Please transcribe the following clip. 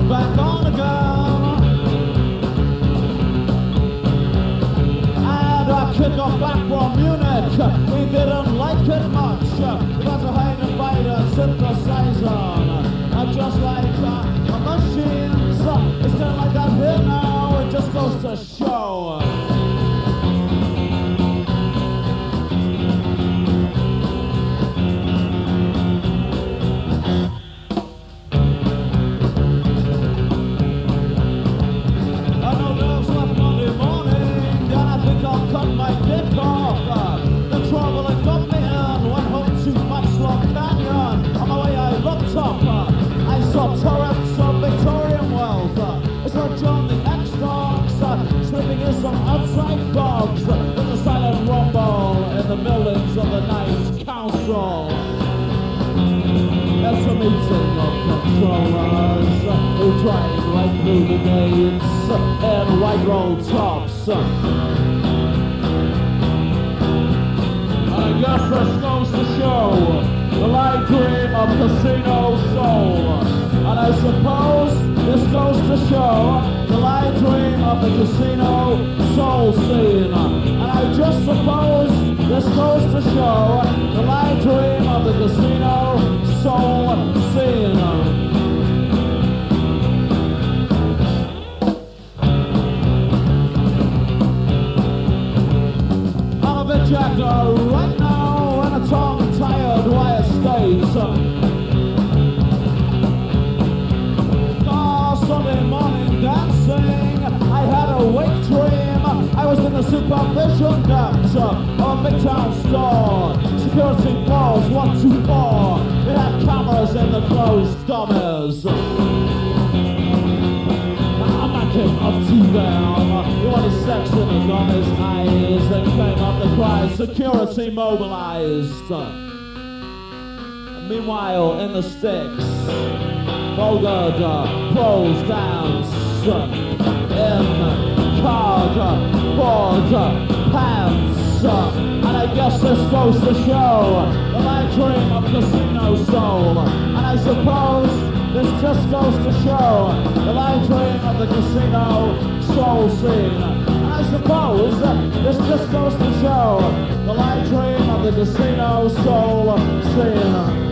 back on again. And I kick off back from Munich. We didn't like it much. Because of Hayden Biden synthesizer. And just like machines, it's kind of like that here now. It just goes to show. Cut my dick off. The trouble that got me in went home to Maxwell Canyon. On my way I looked up. I saw torrents of Victorian wealth. I saw John the X-Dogs slipping in some outside dogs. There's a silent rumble in the buildings of the night council. There's a meeting of controllers who drive right through the gates in white roll tops. I guess this goes to show the light dream of Casino Soul. And I suppose this goes to show the light dream of the Casino Soul scene. And I just suppose this goes to show the light dream of the Casino Soul scene. Jacked right now in a tongue-tired wire state. Sunday morning dancing, I had a wake dream. I was in the supervision depths of a midtown store. Security balls 124. It had cameras in the closed dummies. Came up to them, he wanted sex in the gunner's eyes, and came up the cries, security mobilized. Meanwhile, in the sticks, vulgar pros dance in cardboard pants. And I guess this goes to show the light dream of Casino Soul. And I suppose this just goes to show the light dream of the Casino Soul scene. And I suppose this just goes to show the light dream of the Casino Soul scene.